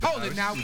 Hold it now.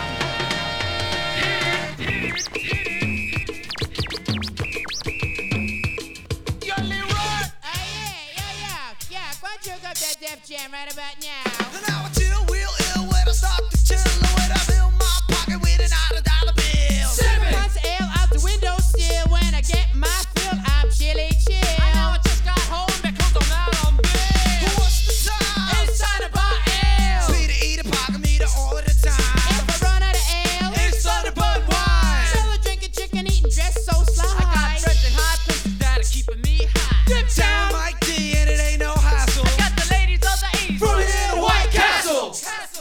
Yo, Leroy. Yeah. Why don't you hook up that Def Jam right about now? And now I chill real ill when I start to chill. When I fill my pocket with an $100 bill. Sipping punch ale out the window still. When I get my fill, I'm chilly chill. I know I just got home because I'm out on bill. What's the time? It's time to buy ale. Free to eat a pocket meter all of the time. If I run out of ale, It's time to bud wine. still drinking chicken, eating dress so sly. I got friends in high places that are keeping me high. Dip Sound down. Mike D and it ain't no hassle. Got the ladies of the East. From here to White Castle.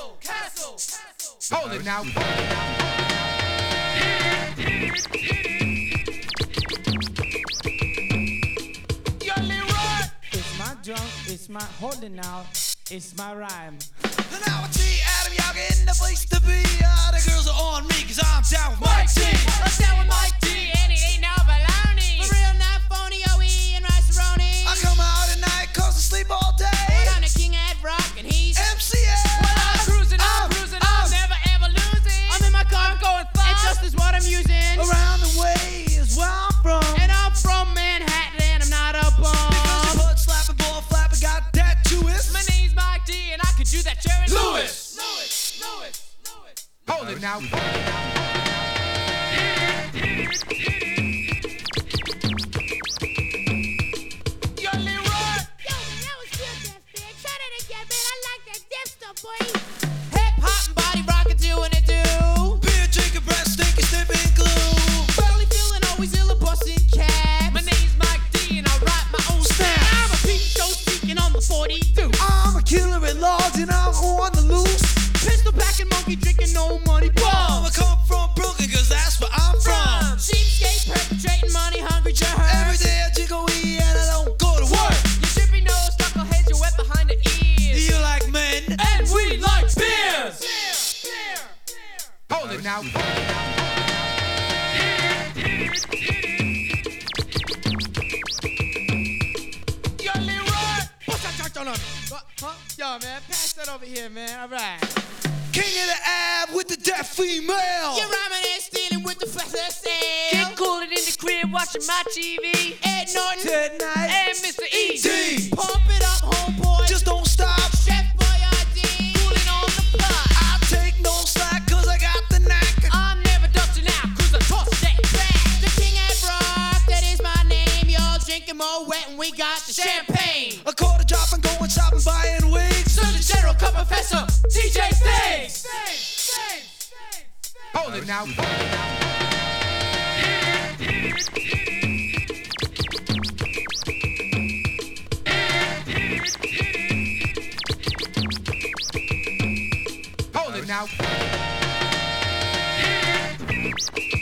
Hold it now. Yo, Leroy. It's my drum, it's my holding now, it's my rhyme. And now I see Adam Yaga in the place to be. The girls are on me cause I'm down with Mike D. I'm down with Mike D, and it ain't no baloney. For real, not phony, OE and rice-a-roni. I come out at night cause I sleep all day. Well, I'm the king at rock, and he's MCA. I'm cruising, I'm never ever losing. I'm in my car, I'm going and fast. just is what I'm using. Around the way is where I'm from. And I'm from Manhattan, and I'm not a Because bum. you butt slapping, ball flapping, got that to it. My name's Mike D, and I could do that Jerry Lewis. Hold it now. Yo, Leroy. Yo, man, that was good, Def, man. Try that again, man. I like that Def stuff, boy. Hip hop and body rockin', doing it, do. Beer drinking, breath stinking, sniffing glue. Barely feeling always ill, a bustin' cab. My name's Mike D, and I write my own Snap. I'm a peep show speaking on the 42. I'm a killer at large and I'm on the loose. Pistol packing, monkey drinking, no money I bum. come from Brooklyn cause that's where I'm from. Cheapskate, perpetrating, money hungry Every jerk. day I jiggle weed and I don't go to work. You drippy nose, knuckleheads, you're wet behind the ears. You like men? And we like beers. Hold it now. Yo, Leroy. What's that touch on me? What? Huh? Yo, man, pass that over here, man. All right. King of the ab with the deaf female. You're rhyming and stealing with the fast Get sale. coolin' in the crib, watching my TV. Ed Norton, Tonight. And Mr. E. D. pump it up, homeboy. Just don't stop. Chef Boyardee. Coolin' on the block. I take no slack cause I got the knack. I'm never dusting out, cause I toss that back. The king at rock, that is my name. Y'all drinking more wet and we got the champagne. A quarter drop and going shopping, buying wigs. Surgeon General, Cup Professor, DJ Stage. Hold it now. Hold it now.